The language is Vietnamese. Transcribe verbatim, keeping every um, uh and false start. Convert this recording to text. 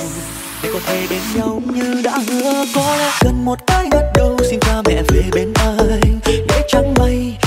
để có thể bên nhau như đã hứa. Có lẽ cần một cái gật đầu xin cha mẹ về bên anh, để chẳng may